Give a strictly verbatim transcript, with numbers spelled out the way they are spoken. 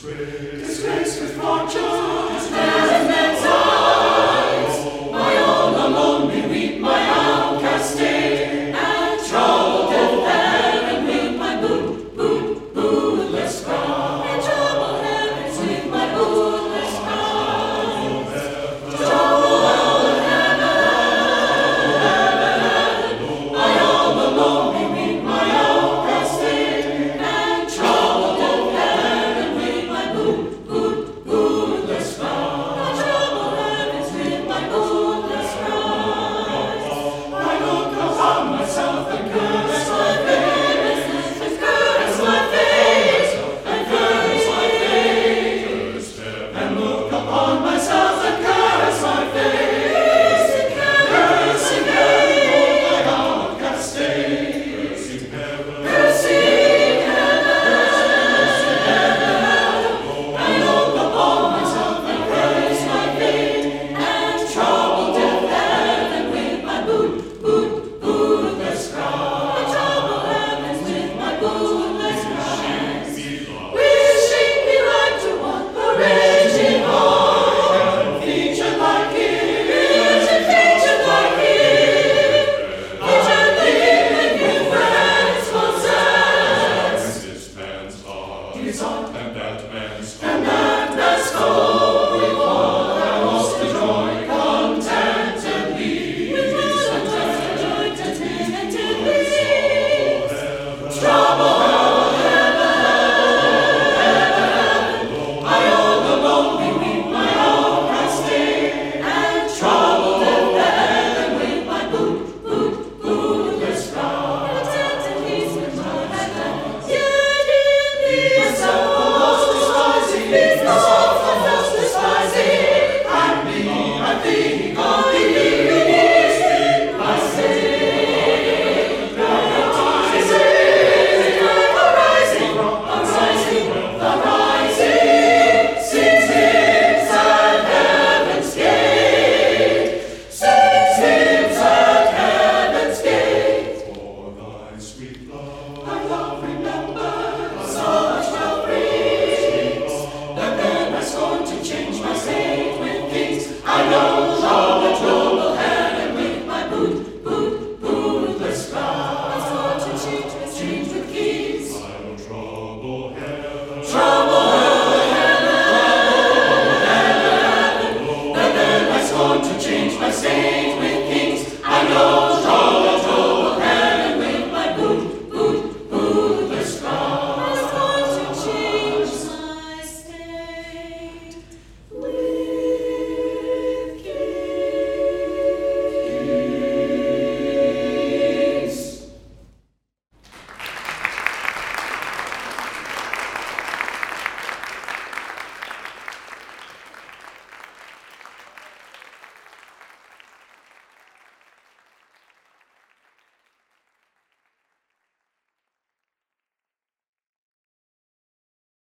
Disgraced with fortune's men's eyes, my own alone bereaved my outcast state, and troubled death heaven with my boot, boot, bootless cry. And troubled heavens with my bootless cry. Troubled heaven, my own alone bereaved my outcast state, and troubled death heaven with my boot, boot, bootless cry. Troubled heavens with my bootless cry. I look upon myself and curse my face, and curse my face, and curse my face, and look upon myself and curse my face, and cursing heaven, my outcast state, cursing heaven, cursing heaven. I look upon myself and curse my fate, and trouble death heaven with my boot, boot, bootless cry. I trouble heavens with my bootless cry. Wishing me like to one, a raging heart, featured like him, featured like him, featured living with friends possessed. This man's heart, His heart, and that man's and that man's soul.